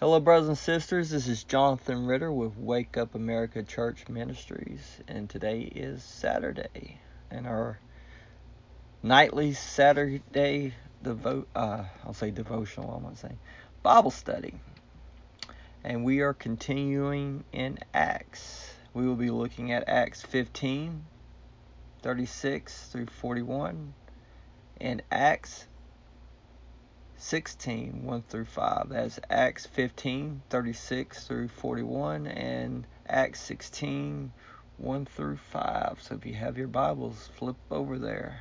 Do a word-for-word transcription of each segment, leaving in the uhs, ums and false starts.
Hello, brothers and sisters. This is Jonathan Ritter with Wake Up America Church Ministries, and today is Saturday, and our nightly Saturday devo- uh, I'll say devotional. I'm gonna say Bible study, and we are continuing in Acts. We will be looking at Acts fifteen, thirty-six through forty-one, and Acts sixteen, one through five. That's Acts fifteen, thirty-six through forty-one, and Acts sixteen, one through five. So if you have your Bibles, flip over there.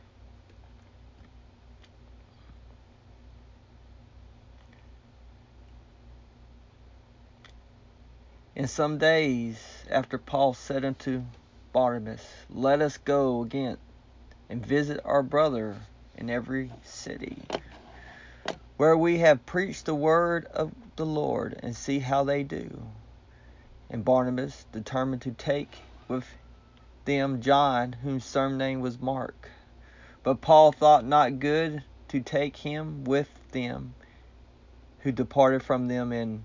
In some days after Paul said unto Barnabas, Let us go again and visit our brother in every city, where we have preached the word of the Lord, and see how they do. And Barnabas determined to take with them John, whose surname was Mark. But Paul thought not good to take him with them, who departed from them in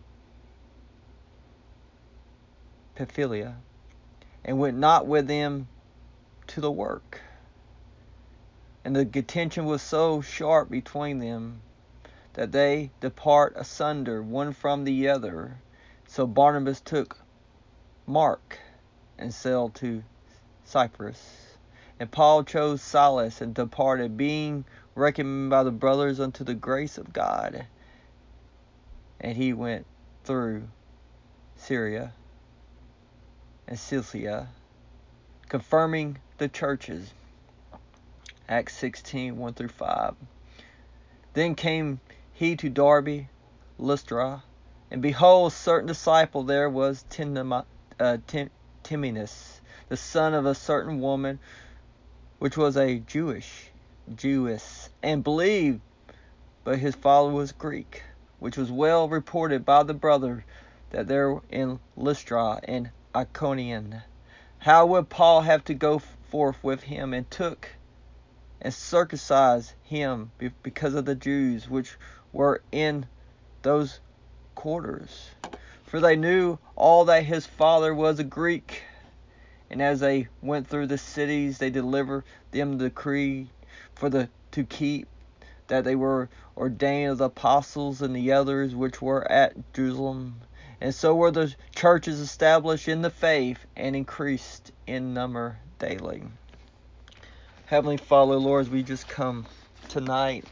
Pamphylia, and went not with them to the work. And the contention was so sharp between them, that they depart asunder one from the other. So Barnabas took Mark and sailed to Cyprus. And Paul chose Silas and departed, being recommended by the brothers unto the grace of God. And he went through Syria and Cilicia, confirming the churches. Acts sixteen, one through five. Then came he to Derbe, Lystra, and behold, a certain disciple there was Timon, uh, Tim, Timinus, the son of a certain woman, which was a Jewish Jewess, and believed, but his father was Greek, which was well reported by the brother that there in Lystra and Iconium. How would Paul have to go forth with him, and took and circumcised him because of the Jews which were in those quarters, for they knew all that his father was a Greek. And as they went through the cities, they delivered them the decree for the to keep, that they were ordained of the apostles and the others which were at Jerusalem. And so were the churches established in the faith, and increased in number daily. Heavenly Father, Lord, as we just come tonight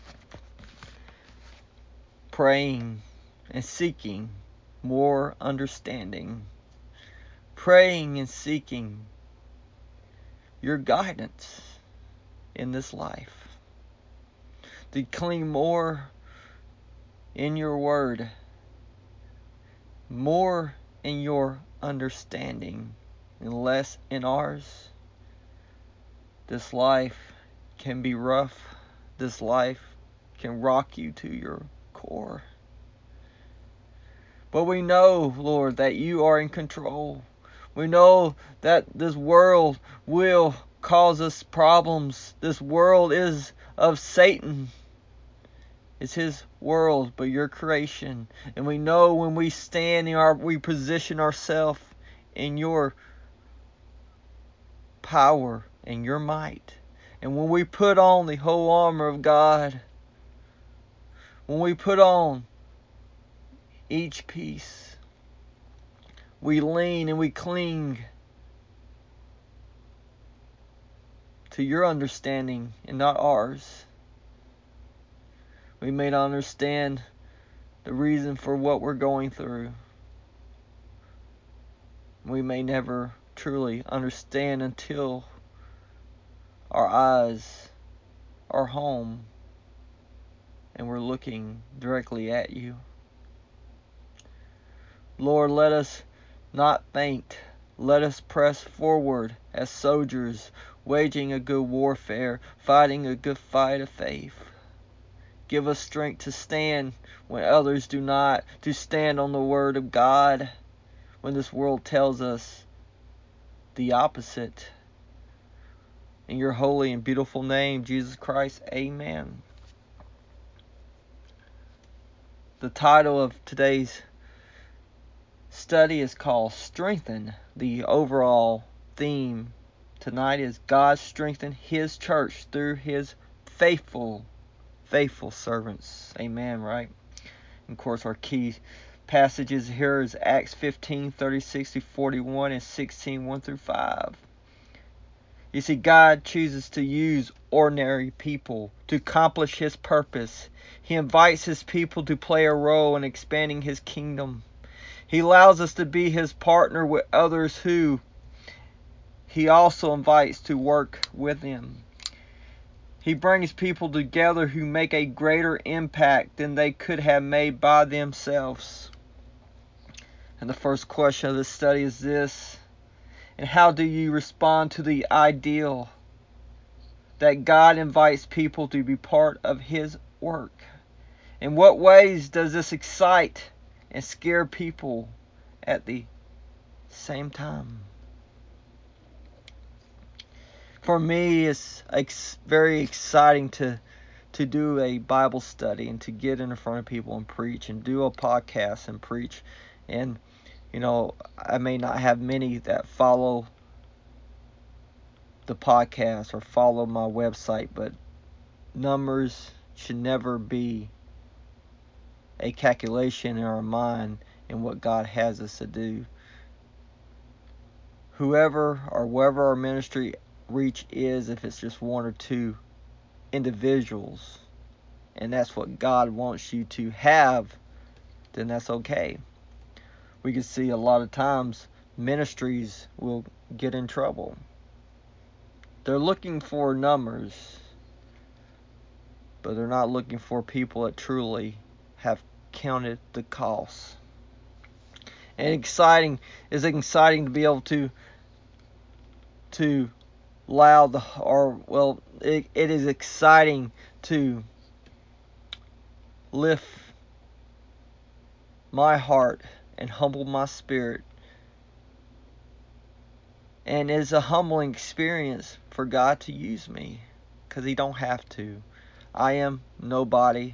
praying and seeking more understanding, praying and seeking your guidance in this life, to cling more in your word, more in your understanding, and less in ours. This life can be rough. This life can rock you to your core. But we know, Lord, that you are in control. We know that this world will cause us problems. This world is of Satan. It's his world, but your creation. And we know when we stand in our, we position ourselves in your power and your might. And when we put on the whole armor of God, when we put on each piece, we lean and we cling to your understanding and not ours. We may not understand the reason for what we're going through. We may never truly understand until our eyes are home and we're looking directly at you. Lord, let us not faint. Let us press forward as soldiers, waging a good warfare, fighting a good fight of faith. Give us strength to stand when others do not, to stand on the word of God when this world tells us the opposite. In your holy and beautiful name, Jesus Christ, amen. The title of today's study is called Strengthen. The overall theme tonight is God strengthen His church through His faithful, faithful servants. Amen, right? And of course, our key passages here is Acts fifteen, thirty-six to forty-one, and sixteen, one through five. You see, God chooses to use ordinary people to accomplish His purpose. He invites His people to play a role in expanding His kingdom. He allows us to be His partner with others who He also invites to work with Him. He brings people together who make a greater impact than they could have made by themselves. And the first question of this study is this: and how do you respond to the ideal that God invites people to be part of His work? In what ways does this excite and scare people at the same time? For me, it's ex- very exciting to to do a Bible study and to get in front of people and preach, and do a podcast and preach. And you know, I may not have many that follow the podcast or follow my website, but numbers should never be a calculation in our mind in what God has us to do. Whoever or wherever our ministry reach is, if it's just one or two individuals, and that's what God wants you to have, then that's okay. We can see a lot of times ministries will get in trouble. They're looking for numbers, but they're not looking for people that truly have counted the cost. And exciting is exciting to be able to to allow the or well it, it is exciting to lift my heart and humble my spirit. And it's a humbling experience for God to use me, because He don't have to. I am nobody.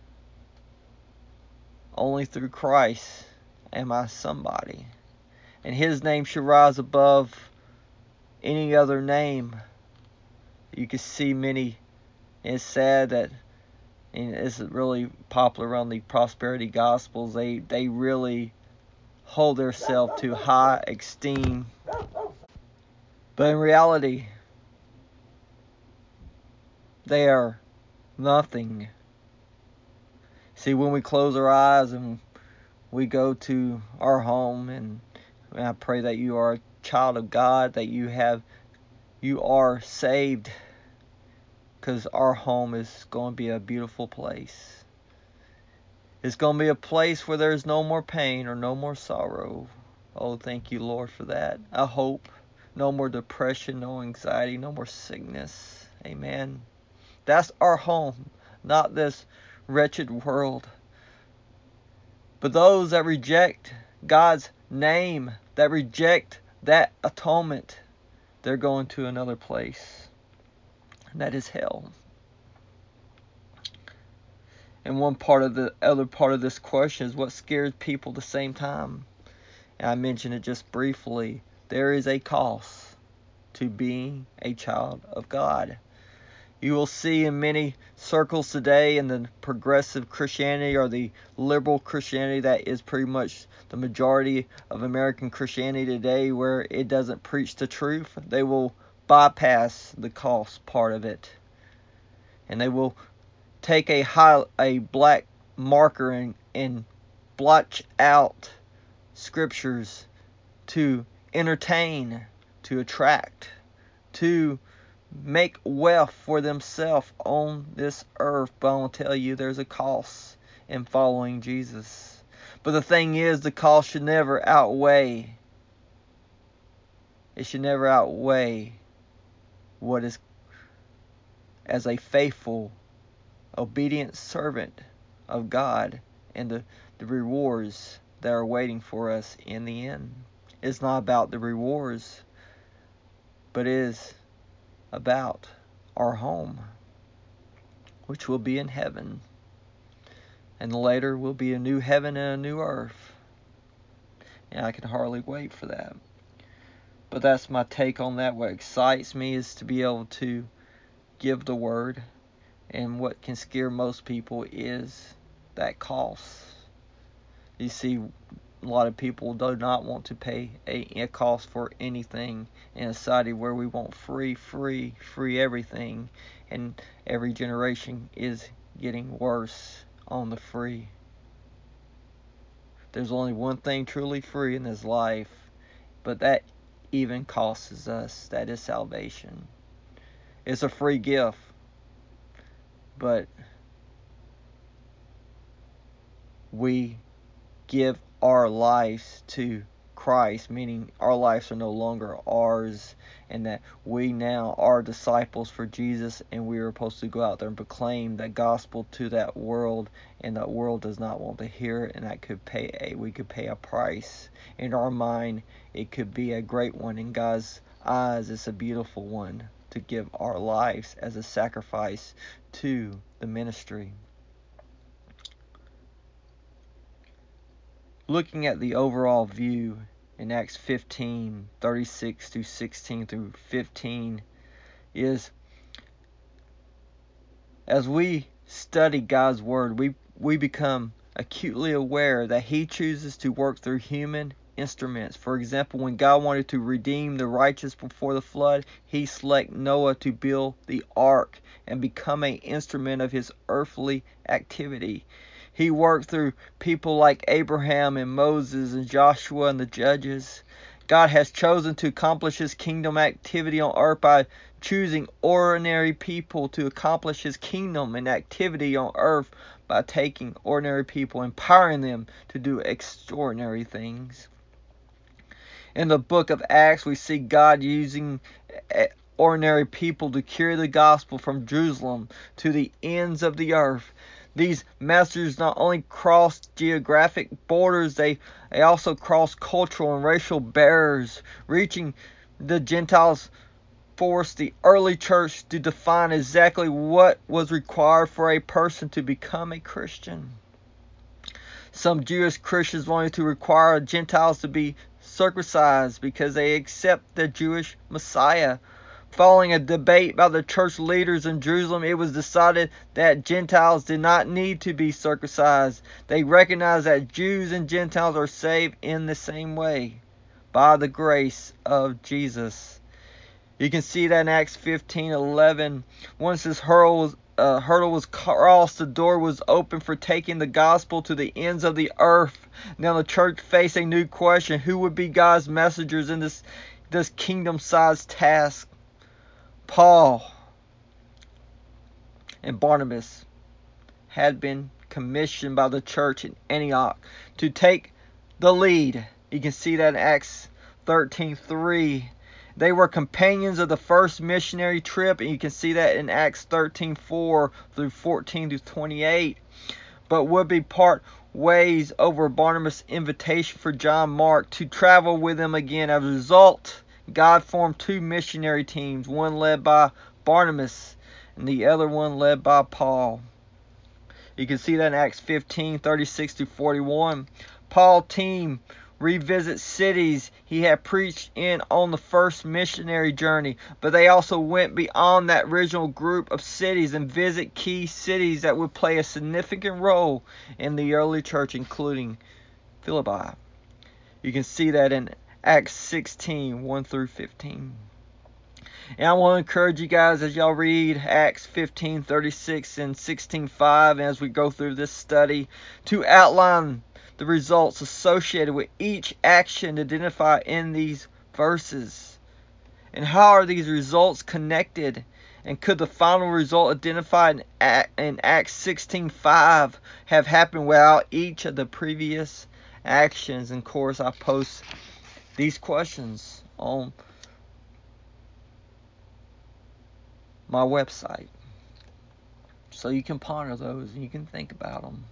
Only through Christ am I somebody. And His name should rise above any other name. You can see many, and it's sad that, and it's really popular around the prosperity gospels, they, they really hold themselves to high esteem. But in reality, they are nothing. See, when we close our eyes and we go to our home, and I pray that you are a child of God, that you have, you are saved, because our home is going to be a beautiful place. It's going to be a place where there's no more pain or no more sorrow. Oh, thank you, Lord, for that. I hope. No more depression, no anxiety, no more sickness. Amen. That's our home, not this wretched world. But those that reject God's name, that reject that atonement, they're going to another place. And that is hell. And one part of the other part of this question is what scares people at the same time. And I mentioned it just briefly. There is a cost to being a child of God. You will see in many circles today in the progressive Christianity or the liberal Christianity that is pretty much the majority of American Christianity today, where it doesn't preach the truth. They will bypass the cost part of it. And they will take a high, a black marker and, and blotch out scriptures to entertain, to attract, to make wealth for themselves on this earth. But I want to tell you, there's a cost in following Jesus. But the thing is, the cost should never outweigh, it should never outweigh what is, as a faithful, obedient servant of God, and the, the rewards that are waiting for us in the end. It's not about the rewards, but it is about our home, which will be in heaven. And later will be a new heaven and a new earth. and I can hardly wait for that. But that's my take on that. What excites me is to be able to give the word, and what can scare most people is that cost. You see, a lot of people do not want to pay a, a cost for anything in a society where we want free, free, free everything, and every generation is getting worse on the free. There's only one thing truly free in this life, but that even costs us. That is salvation. It's a free gift, but we give our lives to Christ, meaning our lives are no longer ours, and that we now are disciples for Jesus, and we are supposed to go out there and proclaim that gospel to that world, and that world does not want to hear it, and that could pay a we could pay a price. In our mind, it could be a great one. In God's eyes, it's a beautiful one to give our lives as a sacrifice to the ministry. Looking at the overall view in Acts fifteen, thirty-six through sixteen through fifteen, is as we study God's Word, we, we become acutely aware that He chooses to work through human instruments. For example, when God wanted to redeem the righteous before the flood, He selected Noah to build the ark and become an instrument of His earthly activity. He worked through people like Abraham and Moses and Joshua and the judges. God has chosen to accomplish His kingdom activity on earth by choosing ordinary people to accomplish His kingdom and activity on earth by taking ordinary people, empowering them to do extraordinary things. In the book of Acts, we see God using ordinary people to carry the gospel from Jerusalem to the ends of the earth. These messengers not only crossed geographic borders, they, they also crossed cultural and racial barriers. Reaching the Gentiles forced the early church to define exactly what was required for a person to become a Christian. Some Jewish Christians wanted to require Gentiles to be circumcised because they accept the Jewish Messiah. Following a debate by the church leaders in Jerusalem, it was decided that Gentiles did not need to be circumcised. They recognized that Jews and Gentiles are saved in the same way, by the grace of Jesus. You can see that in Acts fifteen eleven. Once this hurdle was, uh, hurdle was crossed, the door was open for taking the gospel to the ends of the earth. Now the church faced a new question: who would be God's messengers in this, this kingdom-sized task? Paul and Barnabas had been commissioned by the church in Antioch to take the lead. You can see that in Acts thirteen three. They were companions of the first missionary trip, and you can see that in Acts thirteen four through fourteen to twenty-eight. But would be part ways over Barnabas' invitation for John Mark to travel with him again. As a result, God formed two missionary teams, one led by Barnabas and the other one led by Paul. You can see that in Acts fifteen thirty-six to forty-one. Paul's team revisits cities he had preached in on the first missionary journey, but they also went beyond that original group of cities and visit key cities that would play a significant role in the early church, including Philippi. You can see that in Acts sixteen one through fifteen. And I want to encourage you guys as y'all read Acts fifteen thirty-six and sixteen five, and as we go through this study, to outline the results associated with each action identified in these verses. And how are these results connected? And could the final result identified in Acts sixteen five have happened without each of the previous actions? And of course, I post these questions on my website, so you can ponder those and you can think about them.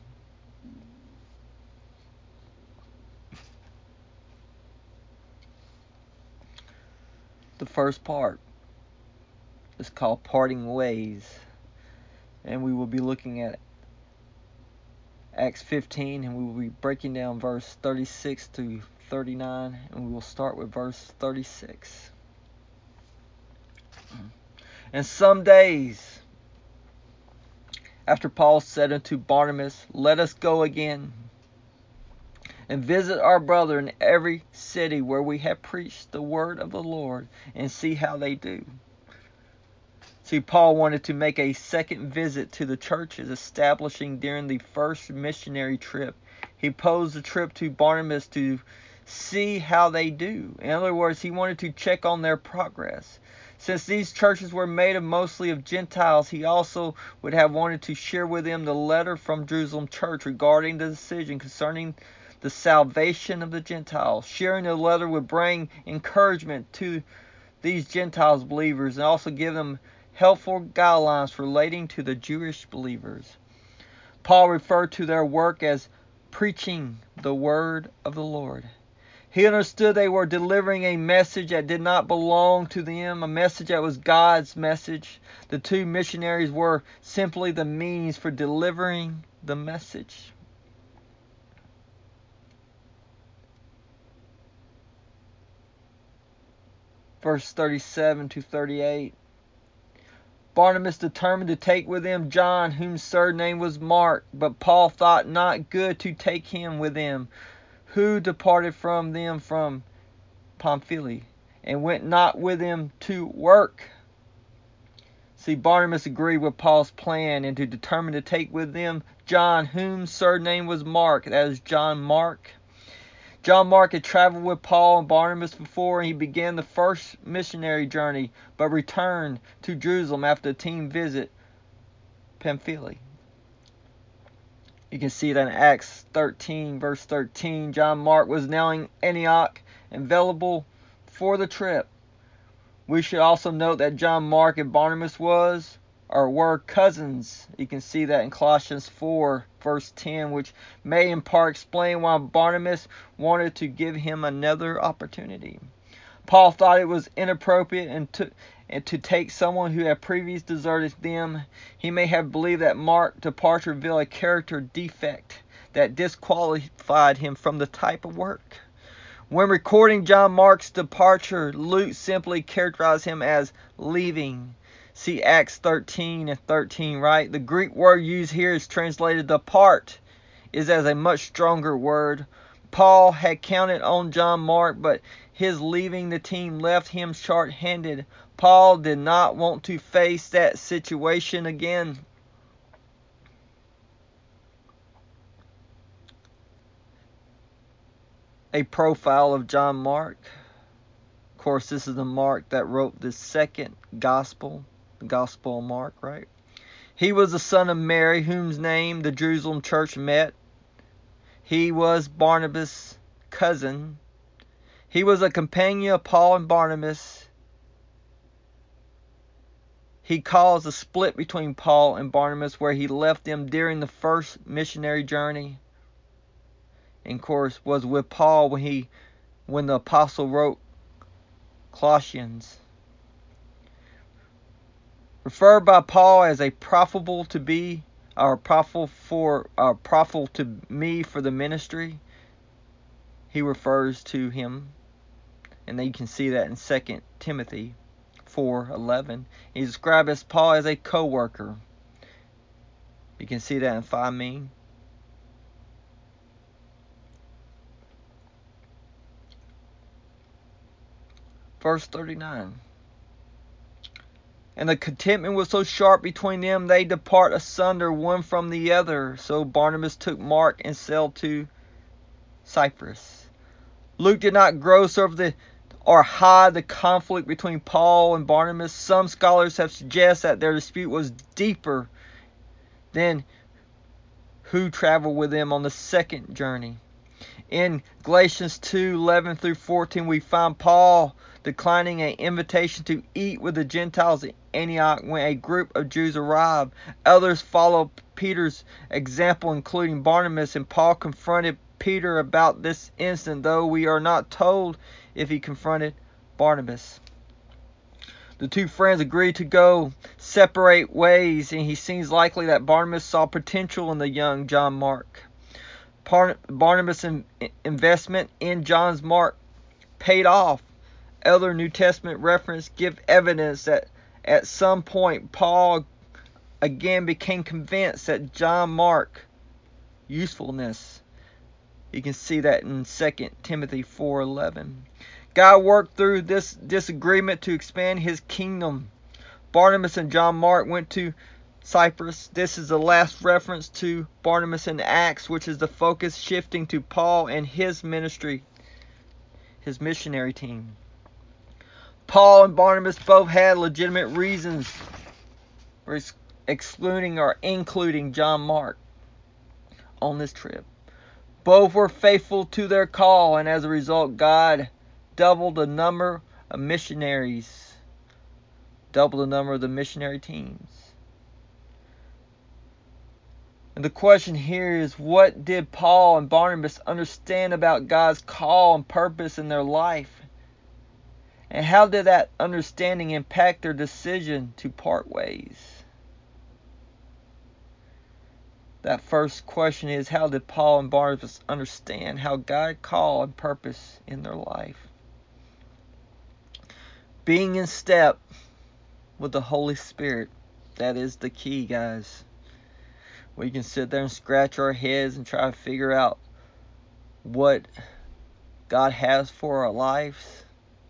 The first part is called Parting Ways, and we will be looking at Acts fifteen, and we will be breaking down verse thirty-six to thirty-nine, and we will start with verse thirty-six. And some days after Paul said unto Barnabas, Let us go again and visit our brother in every city where we have preached the word of the Lord, and see how they do. See, Paul wanted to make a second visit to the churches establishing during the first missionary trip. He posed the trip to Barnabas to see how they do. In other words, he wanted to check on their progress. Since these churches were made of mostly of Gentiles, he also would have wanted to share with them the letter from Jerusalem church regarding the decision concerning the salvation of the Gentiles. Sharing the letter would bring encouragement to these Gentiles believers and also give them helpful guidelines relating to the Jewish believers. Paul referred to their work as preaching the word of the Lord. He understood they were delivering a message that did not belong to them, a message that was God's message. The two missionaries were simply the means for delivering the message. Verse thirty-seven to thirty-eight. Barnabas determined to take with him John, whose surname was Mark, but Paul thought not good to take him with him, who departed from them from Pamphylia, and went not with him to work. See, Barnabas agreed with Paul's plan and to determine to take with them John, whose surname was Mark. That is John Mark. John Mark had traveled with Paul and Barnabas before, and he began the first missionary journey, but returned to Jerusalem after the team visit Pamphylia. You can see that in Acts thirteen, verse thirteen. John Mark was now in Antioch, available for the trip. We should also note that John Mark and Barnabas was or were cousins. You can see that in Colossians four, verse ten, which may in part explain why Barnabas wanted to give him another opportunity. Paul thought it was inappropriate and to, and to take someone who had previously deserted them. He may have believed that Mark's departure revealed a character defect that disqualified him from the type of work. When recording John Mark's departure, Luke simply characterized him as leaving. See Acts thirteen and thirteen, right? The Greek word used here is translated depart, is as a much stronger word. Paul had counted on John Mark, but his leaving the team left him short-handed. Paul did not want to face that situation again. A profile of John Mark. Of course, this is the Mark that wrote the second gospel, the Gospel of Mark, right? He was the son of Mary, whose name the Jerusalem church met. He was Barnabas' cousin. He was a companion of Paul and Barnabas. He caused a split between Paul and Barnabas where he left them during the first missionary journey. And of course, was with Paul when he, when the apostle wrote Colossians. Referred by Paul as a profitable to be, or profitable for, or profitable to me for the ministry. He refers to him, and then you can see that in Second Timothy four eleven. He's described as Paul as a co-worker. You can see that in Philemon. Verse thirty-nine. And the contentment was so sharp between them, they depart asunder one from the other. So Barnabas took Mark and sailed to Cyprus. Luke did not gross over the or hide the conflict between Paul and Barnabas. Some scholars have suggested that their dispute was deeper than who traveled with them on the second journey. In Galatians two eleven through fourteen, we find Paul declining an invitation to eat with the Gentiles in Antioch when a group of Jews arrived. Others followed Peter's example, including Barnabas, and Paul confronted Peter about this incident, though we are not told if he confronted Barnabas. The two friends agreed to go separate ways, and he seems likely that Barnabas saw potential in the young John Mark. Barnabas' investment in John Mark paid off. Other New Testament references give evidence that at some point Paul again became convinced that John Mark's usefulness. You can see that in Second Timothy four eleven. God worked through this disagreement to expand his kingdom. Barnabas and John Mark went to Cyprus. This is the last reference to Barnabas in Acts, which is the focus shifting to Paul and his ministry, his missionary team. Paul and Barnabas both had legitimate reasons for excluding or including John Mark on this trip. Both were faithful to their call, and as a result, God doubled the number of missionaries, doubled the number of the missionary teams. And the question here is, what did Paul and Barnabas understand about God's call and purpose in their life? And how did that understanding impact their decision to part ways? That first question is, how did Paul and Barnabas understand how God called and purpose in their life? Being in step with the Holy Spirit, that is the key, guys. We can sit there and scratch our heads and try to figure out what God has for our lives.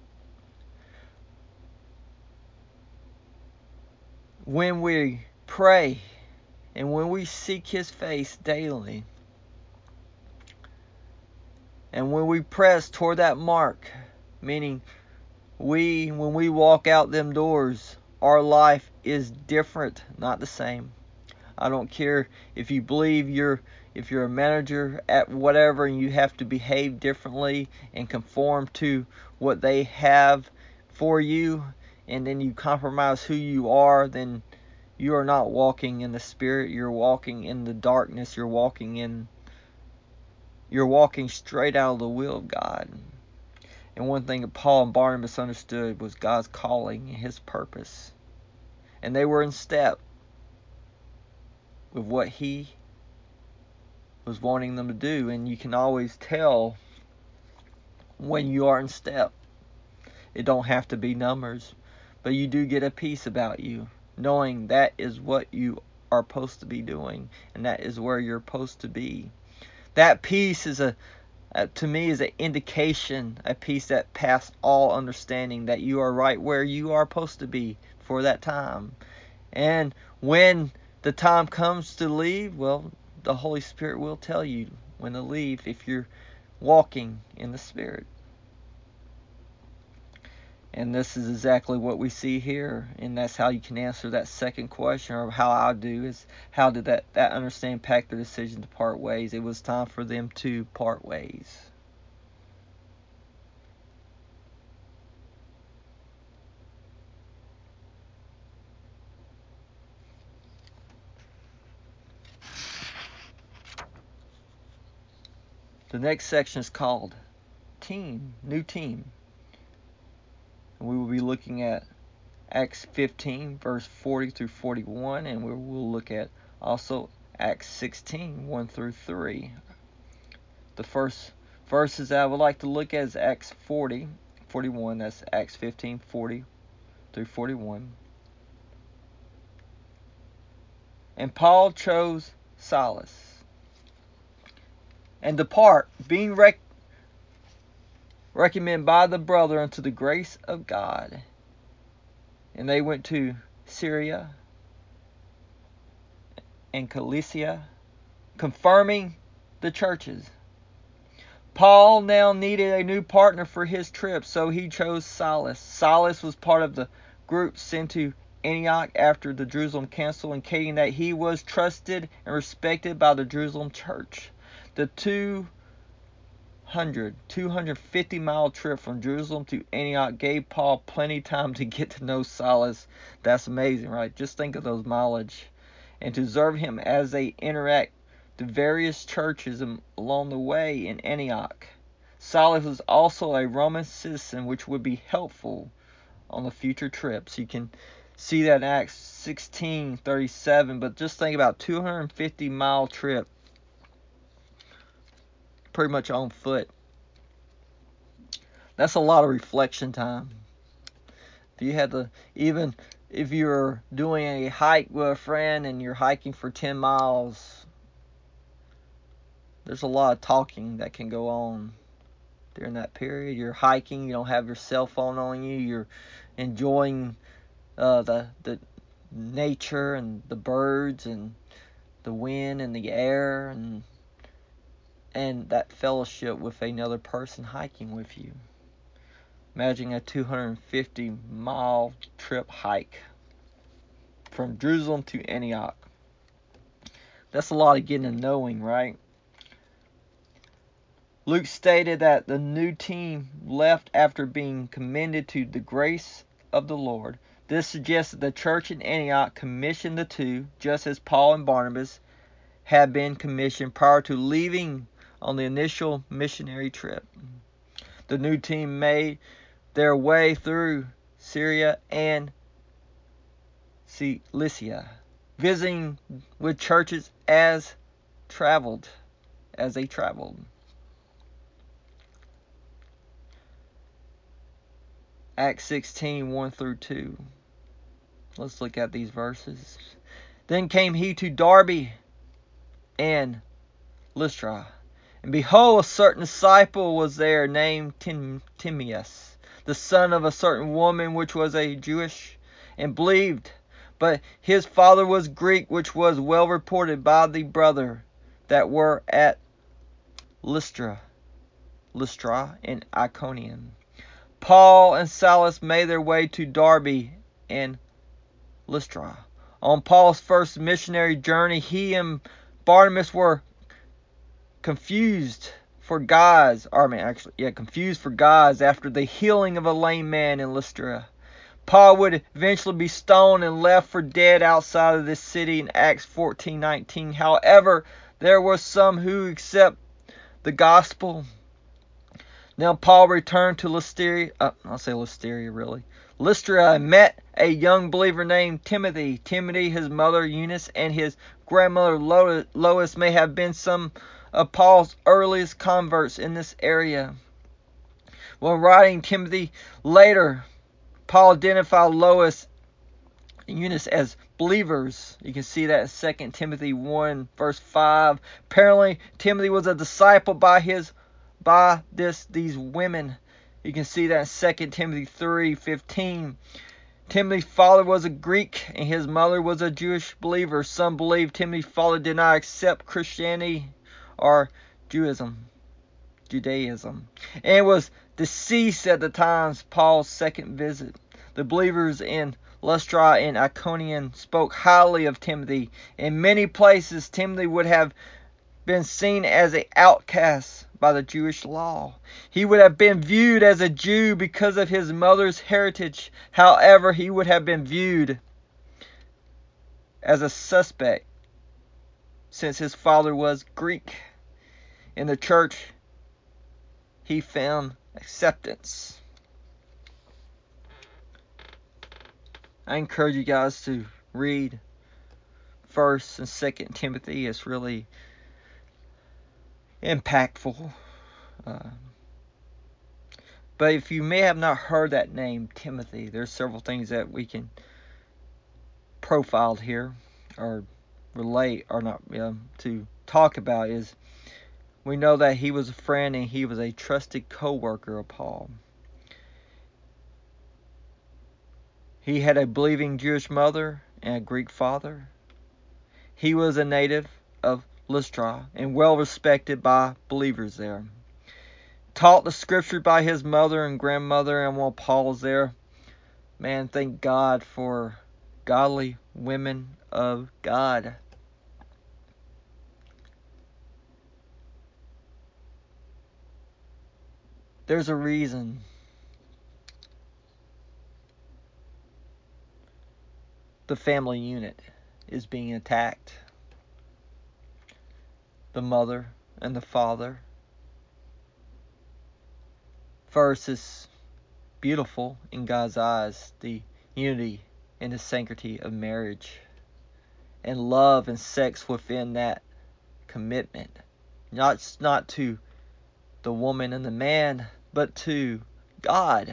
When we pray and when we seek his face daily, and when we press toward that mark, meaning we, when we walk out them doors, our life is different, not the same. I don't care if you believe you're, if you're a manager at whatever and you have to behave differently and conform to what they have for you, and then you compromise who you are, then you are not walking in the Spirit. You're walking in the darkness. You're walking in, you're walking straight out of the will of God. And one thing that Paul and Barnabas understood was God's calling and his purpose. And they were in step with what he was wanting them to do. And you can always tell when you are in step. It don't have to be numbers, but you do get a peace about you, knowing that is what you are supposed to be doing, and that is where you're supposed to be. That peace is a, uh, to me, is an indication, a peace that passes all understanding, that you are right where you are supposed to be for that time. And when the time comes to leave, well, the Holy Spirit will tell you when to leave if you're walking in the Spirit. And this is exactly what we see here, and that's how you can answer that second question, or how I do, is how did that, that understanding impact their decision to part ways? It was time for them to part ways. The next section is called Team, New Team. And we will be looking at Acts fifteen, verse forty through forty-one, and we will look at also Acts sixteen, one through three. The first verses that I would like to look at is Acts forty, forty-one. That's Acts fifteen, forty through forty-one. And Paul chose Silas, and depart, being rec- recommended by the brother unto the grace of God. And they went to Syria and Cilicia, confirming the churches. Paul now needed a new partner for his trip, so he chose Silas. Silas was part of the group sent to Antioch after the Jerusalem Council, indicating that he was trusted and respected by the Jerusalem church. The two hundred, two hundred fifty mile trip from Jerusalem to Antioch gave Paul plenty of time to get to know Silas. That's amazing, right? Just think of those mileage. And to observe him as they interact the various churches along the way in Antioch. Silas was also a Roman citizen, which would be helpful on the future trips. You can see that in Acts sixteen thirty-seven, but just think about two hundred fifty mile trip pretty much on foot. That's a lot of reflection time. If you had to, even if you're doing a hike with a friend and you're hiking for ten miles, there's a lot of talking that can go on during that period. You're hiking, you don't have your cell phone on you, you're enjoying uh, the the nature and the birds and the wind and the air and and that fellowship with another person hiking with you. Imagine a two hundred fifty mile trip hike from Jerusalem to Antioch. That's a lot of getting and knowing, right? Luke stated that the new team left after being commended to the grace of the Lord. This suggests that the church in Antioch commissioned the two, just as Paul and Barnabas had been commissioned prior to leaving on the initial missionary trip. The new team made their way through Syria and Cilicia, visiting with churches as traveled, as they traveled. Acts sixteen, one through two. Let's look at these verses. Then came he to Derbe and Lystra, and behold, a certain disciple was there named Tim- Timaeus, the son of a certain woman which was a Jewish, and believed. But his father was Greek, which was well reported by the brother that were at Lystra, Lystra and Iconium. Paul and Silas made their way to Derbe and Lystra. On Paul's first missionary journey, he and Barnabas were confused for guys, or I mean, actually, yeah, confused for guys after the healing of a lame man in Lystra. Paul would eventually be stoned and left for dead outside of this city in Acts fourteen nineteen. However, there were some who accept the gospel. Now Paul returned to Lystra, uh, I'll say Lystra really, Lystra, and met a young believer named Timothy. Timothy, his mother Eunice, and his grandmother Lois may have been some of Paul's earliest converts in this area. When writing Timothy later, Paul identified Lois and Eunice as believers. You can see that in Second Timothy one, verse five. Apparently, Timothy was a disciple by his by this these women. You can see that in Second Timothy three, fifteen. Timothy's father was a Greek and his mother was a Jewish believer. Some believe Timothy's father did not accept Christianity or Judaism, Judaism, and was deceased at the time of Paul's second visit. The believers in Lystra and Iconium spoke highly of Timothy. In many places, Timothy would have been seen as an outcast by the Jewish law. He would have been viewed as a Jew because of his mother's heritage. However, he would have been viewed as a suspect since his father was Greek. In the church, he found acceptance. I encourage you guys to read First and Second Timothy. It's really impactful. Uh, but if you may have not heard that name, Timothy, there's several things that we can profile here or relate or not um, to talk about. Is we know that he was a friend and he was a trusted co-worker of Paul. He had a believing Jewish mother and a Greek father. He was a native of Lystra and well respected by believers there. Taught the scripture by his mother and grandmother, and while Paul's there, man, thank God for godly women of God. There's a reason the family unit is being attacked. The mother and the father. First, is beautiful in God's eyes, the unity and the sanctity of marriage, and love and sex within that commitment. Not not to the woman and the man, but to God.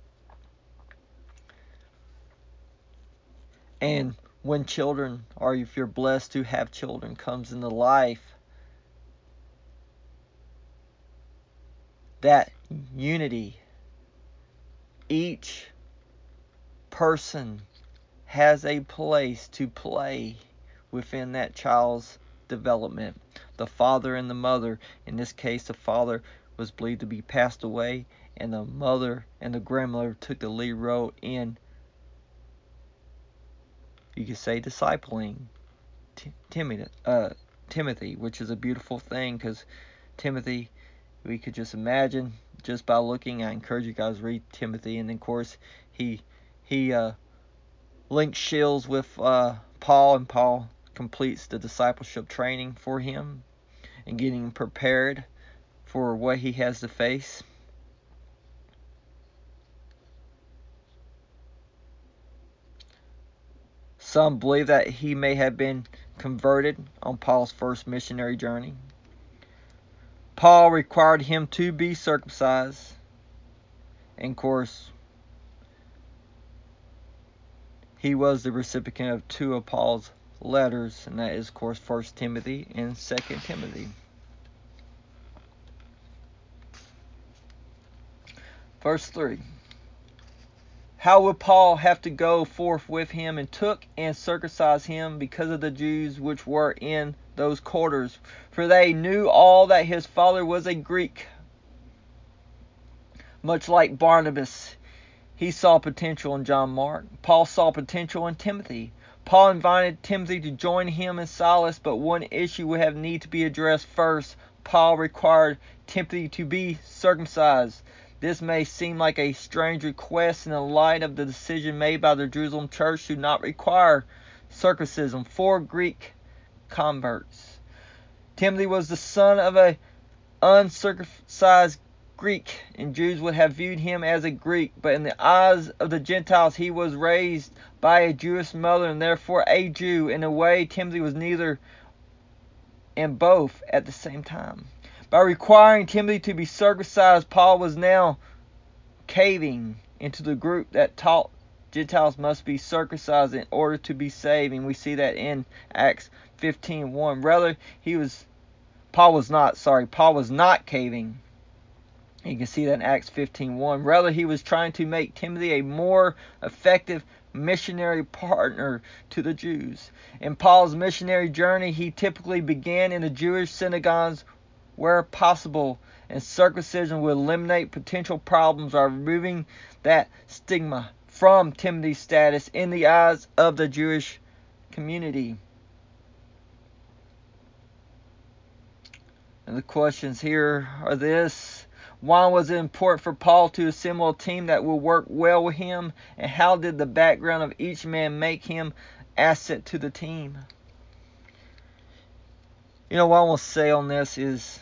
And when children, or if you're blessed to have children, comes into life, that unity, each person has a place to play within that child's development. The father and the mother, in this case the father was believed to be passed away, and the mother and the grandmother took the lead role in, you could say, discipling T- Timothy, uh, Timothy, which is a beautiful thing, because Timothy, we could just imagine just by looking. I encourage you guys to read Timothy, and of course he he uh, links shields with uh, Paul, and Paul completes the discipleship training for him and getting him prepared for what he has to face. Some believe that he may have been converted on Paul's first missionary journey. Paul required him to be circumcised. And of course, he was the recipient of two of Paul's letters, and that is, of course, First Timothy and Second Timothy. Verse three. How would Paul have to go forth with him, and took and circumcised him, because of the Jews which were in those quarters? For they knew all that his father was a Greek. Much like Barnabas, he saw potential in John Mark. Paul saw potential in Timothy. Paul invited Timothy to join him and Silas, but one issue would have need to be addressed first. Paul required Timothy to be circumcised. This may seem like a strange request in the light of the decision made by the Jerusalem church to not require circumcision for Greek converts. Timothy was the son of an uncircumcised Greek, and Jews would have viewed him as a Greek, but in the eyes of the Gentiles he was raised by a Jewish mother and therefore a Jew. In a way, Timothy was neither and both at the same time. By requiring Timothy to be circumcised, Paul was now caving into the group that taught Gentiles must be circumcised in order to be saved, and we see that in Acts fifteen one. Rather, he was Paul was not, sorry, Paul was not caving. You can see that in Acts fifteen one. Rather, he was trying to make Timothy a more effective missionary partner to the Jews. In Paul's missionary journey, he typically began in the Jewish synagogues where possible, and circumcision would eliminate potential problems by removing that stigma from Timothy's status in the eyes of the Jewish community. And the questions here are this: why was it important for Paul to assemble a team that will work well with him? And how did the background of each man make him asset to the team? You know, what I want to say on this is,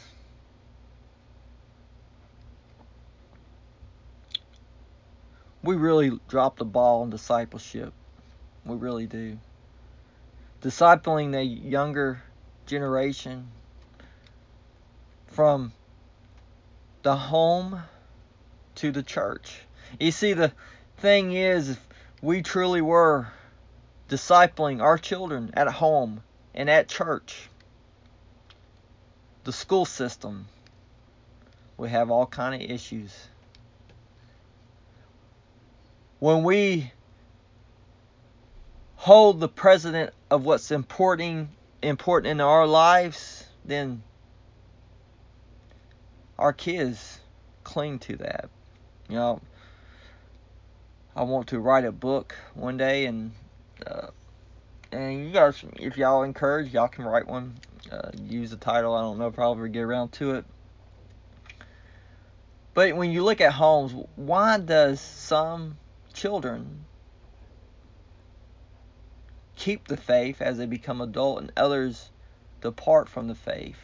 we really dropped the ball on discipleship. We really do. Discipling the younger generation from the home to the church. You see, the thing is, if we truly were discipling our children at home and at church, the school system would have all kind of issues. When we hold the precedent of what's important important in our lives, then our kids cling to that. You know, I want to write a book one day, and uh, and you guys, if y'all encourage, y'all can write one. Uh, use the title. I don't know if I'll ever get around to it. But when you look at homes, why does some children keep the faith as they become adult and others depart from the faith?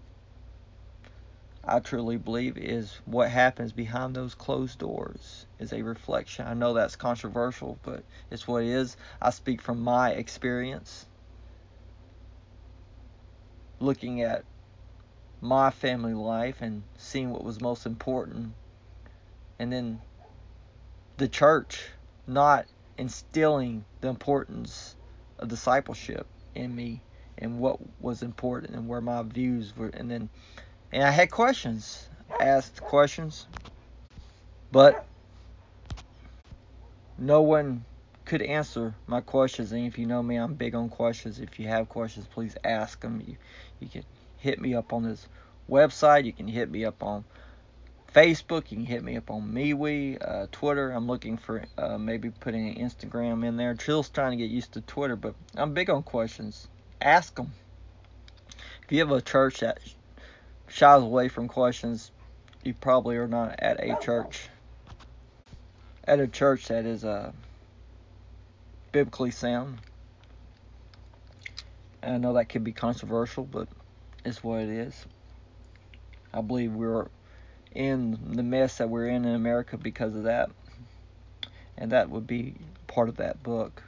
I truly believe is what happens behind those closed doors is a reflection. I know that's controversial, but it's what it is. I speak from my experience, looking at my family life and seeing what was most important. And then the church not instilling the importance of discipleship in me and what was important and where my views were. And then, and I had questions, asked questions, but no one could answer my questions. And if you know me, I'm big on questions. If you have questions, please ask them. You, you can hit me up on this website. You can hit me up on Facebook. You can hit me up on MeWe, uh, Twitter. I'm looking for uh, maybe putting an Instagram in there. Trill's trying to get used to Twitter, but I'm big on questions. Ask them. If you have a church that shies away from questions, you probably are not at a church. At a church that is uh, biblically sound. And I know that could be controversial, but it's what it is. I believe we're in the mess that we're in in America because of that. And that would be part of that book.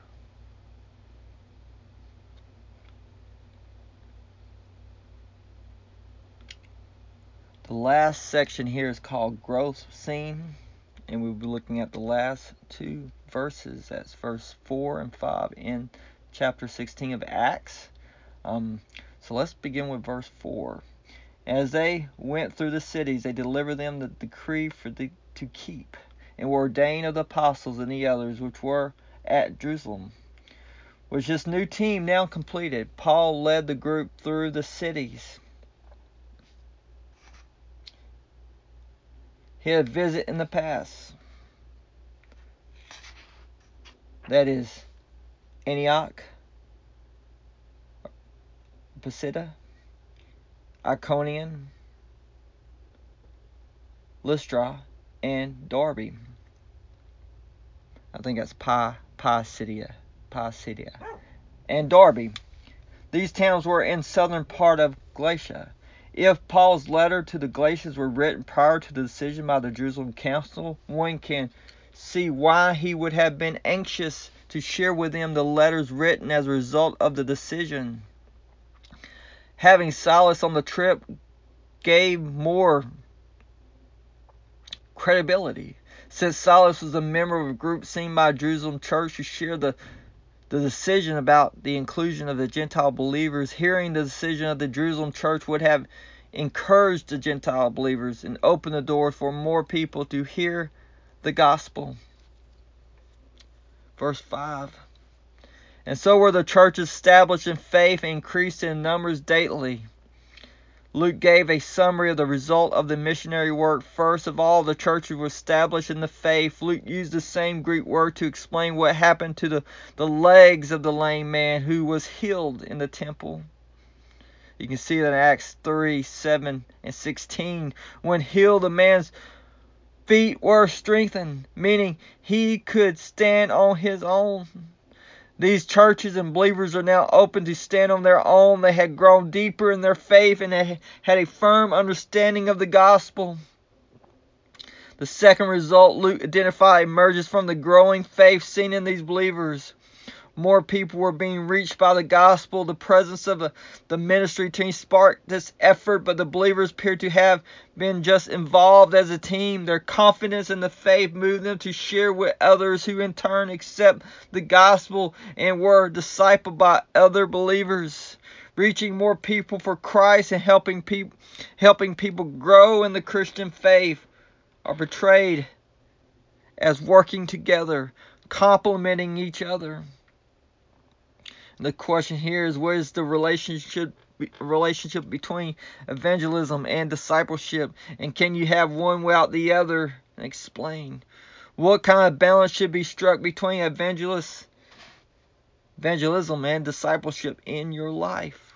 The last section here is called Growth Scene. And we'll be looking at the last two verses. That's verse four and five in chapter sixteen of Acts. Um, so let's begin with verse four. As they went through the cities, they delivered them the decree for the to keep, and were ordained of the apostles and the others which were at Jerusalem. With this new team now completed, Paul led the group through the cities. He had a visit in the past. That is Antioch, Pisidia, Iconium, Lystra, and Derbe. I think that's Pi, Pisidia, Pisidia, and Derbe. These towns were in southern part of Galatia. If Paul's letter to the Galatians were written prior to the decision by the Jerusalem Council, one can see why he would have been anxious to share with them the letters written as a result of the decision. Having Silas on the trip gave more credibility, since Silas was a member of a group seen by Jerusalem church who shared the The decision about the inclusion of the Gentile believers. Hearing the decision of the Jerusalem church would have encouraged the Gentile believers and opened the door for more people to hear the gospel. Verse five. And so were the churches established in faith and increased in numbers daily. Luke gave a summary of the result of the missionary work. First of all, the churches were established in the faith. Luke used the same Greek word to explain what happened to the, the legs of the lame man who was healed in the temple. You can see that in Acts three, seven, and sixteen. When healed, the man's feet were strengthened, meaning he could stand on his own. These churches and believers are now open to stand on their own. They had grown deeper in their faith and they had a firm understanding of the gospel. The second result Luke identified emerges from the growing faith seen in these believers. More people were being reached by the gospel. The presence of the, the ministry team sparked this effort, but the believers appeared to have been just involved as a team. Their confidence in the faith moved them to share with others, who in turn accept the gospel and were discipled by other believers. Reaching more people for Christ and helping people, helping people grow in the Christian faith are portrayed as working together, complementing each other. The question here is, what is the relationship relationship between evangelism and discipleship? And can you have one without the other? Explain. What kind of balance should be struck between evangelist, evangelism and discipleship in your life?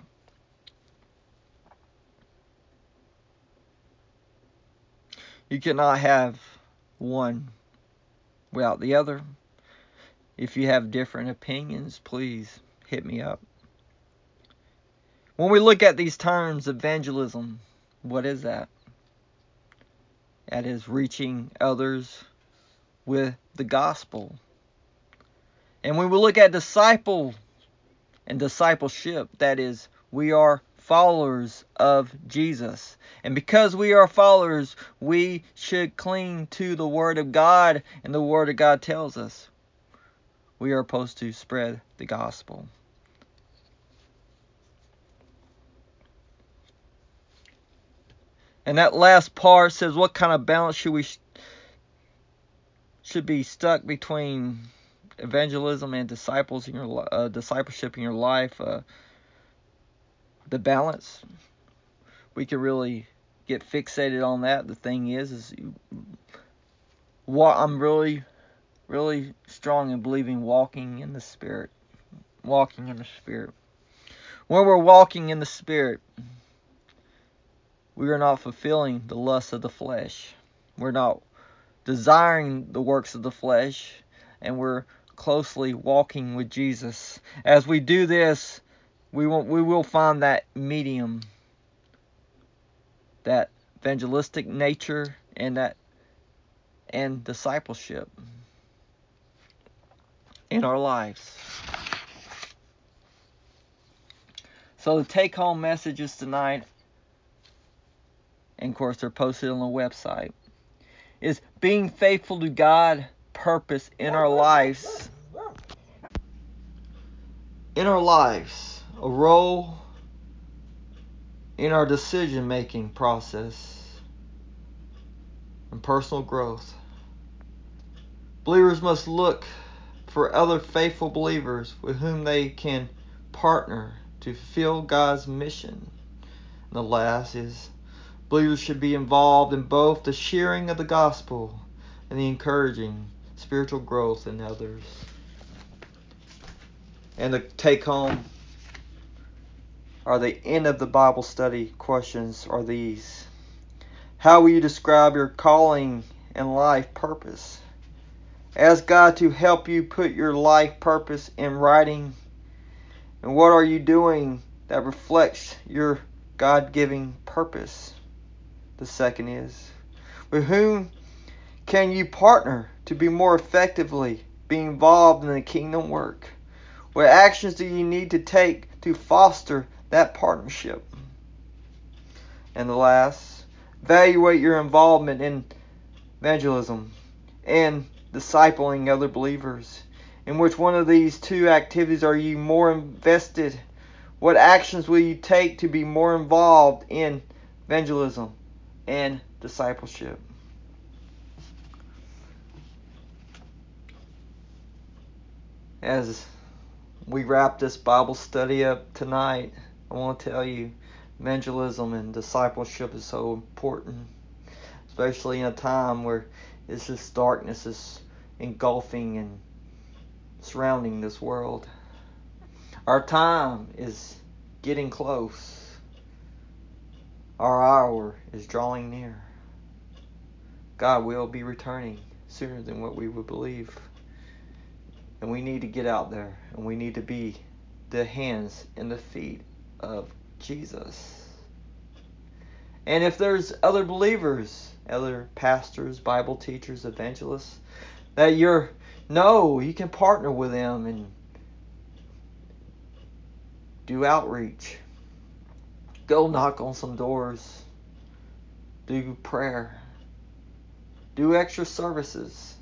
You cannot have one without the other. If you have different opinions, please hit me up. When we look at these terms, evangelism, what is that? That is reaching others with the gospel. And when we look at disciple and discipleship, that is, we are followers of Jesus. And because we are followers, we should cling to the Word of God, and the Word of God tells us we are supposed to spread the gospel. And that last part says, what kind of balance should we should be stuck between evangelism and disciples in your uh, discipleship in your life? Uh, the balance, we could really get fixated on that. The thing is, is what I'm really, really strong in believing walking in the Spirit, walking in the Spirit. When we're walking in the Spirit, we are not fulfilling the lusts of the flesh. We're not desiring the works of the flesh, and we're closely walking with Jesus. As we do this, we will, we will find that medium, that evangelistic nature, and that and discipleship in our lives. So the take-home messages tonight, and of course they're posted on the website, is being faithful to God's purpose in our lives. In our lives, a role in our decision-making process and personal growth. Believers must look for other faithful believers with whom they can partner to fulfill God's mission. And the last is, believers should be involved in both the sharing of the gospel and the encouraging spiritual growth in others. And the take-home, or the end of the Bible study questions are these. How will you describe your calling and life purpose? Ask God to help you put your life purpose in writing. And what are you doing that reflects your God-given purpose? The second is, with whom can you partner to be more effectively be involved in the kingdom work? What actions do you need to take to foster that partnership? And the last, evaluate your involvement in evangelism and discipling other believers. In which one of these two activities are you more invested? What actions will you take to be more involved in evangelism and discipleship? As we wrap this Bible study up tonight, I want to tell you, evangelism and discipleship is so important, especially in a time where it's just darkness is engulfing and surrounding this world. Our time is getting close. Our hour is drawing near. God will be returning sooner than what we would believe. And we need to get out there, and we need to be the hands and the feet of Jesus. And if there's other believers, other pastors, Bible teachers, evangelists, that you're, no, you can partner with them and do outreach. Go knock on some doors. Do prayer. Do extra services.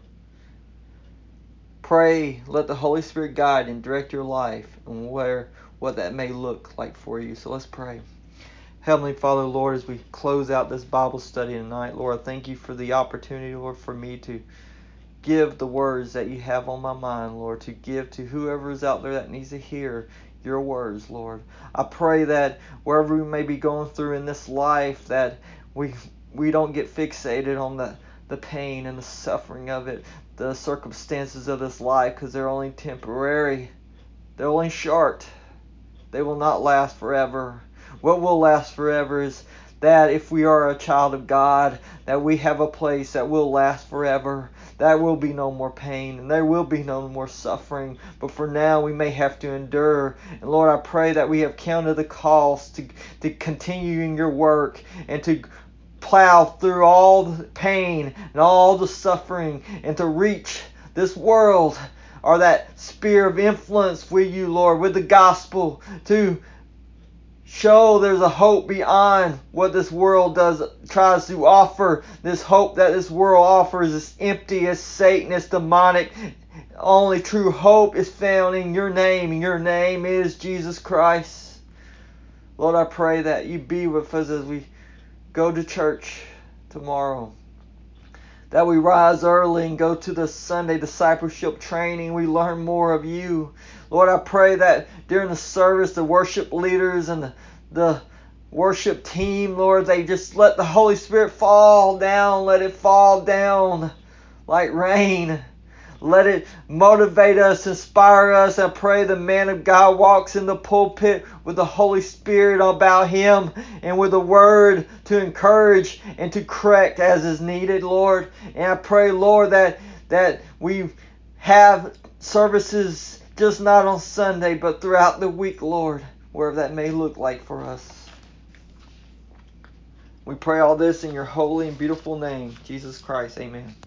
Pray, let the Holy Spirit guide and direct your life and where what that may look like for you. So let's pray. Heavenly Father, Lord, as we close out this Bible study tonight, Lord, thank you for the opportunity, Lord, for me to give the words that you have on my mind, Lord, to give to whoever is out there that needs to hear your words, Lord. I pray that wherever we may be going through in this life, that we we don't get fixated on the, the pain and the suffering of it, the circumstances of this life, because they're only temporary. They're only short. They will not last forever. What will last forever is that if we are a child of God, that we have a place that will last forever. There will be no more pain, and there will be no more suffering. But for now, we may have to endure. And Lord, I pray that we have counted the cost to, to continue in your work and to plow through all the pain and all the suffering and to reach this world, or that sphere of influence with you, Lord, with the gospel, to show there's a hope beyond what this world does tries to offer. This hope that this world offers is empty, it's Satan, it's demonic. Only true hope is found in your name, and your name is Jesus Christ. Lord, I pray that you be with us as we go to church tomorrow. That we rise early and go to the Sunday discipleship training. We learn more of you. Lord, I pray that during the service, the worship leaders and the, the worship team, Lord, they just let the Holy Spirit fall down. Let it fall down like rain. Let it motivate us, inspire us. I pray the man of God walks in the pulpit with the Holy Spirit about him and with a word to encourage and to correct as is needed, Lord. And I pray, Lord, that, that we have services just not on Sunday, but throughout the week, Lord, wherever that may look like for us. We pray all this in your holy and beautiful name, Jesus Christ. Amen.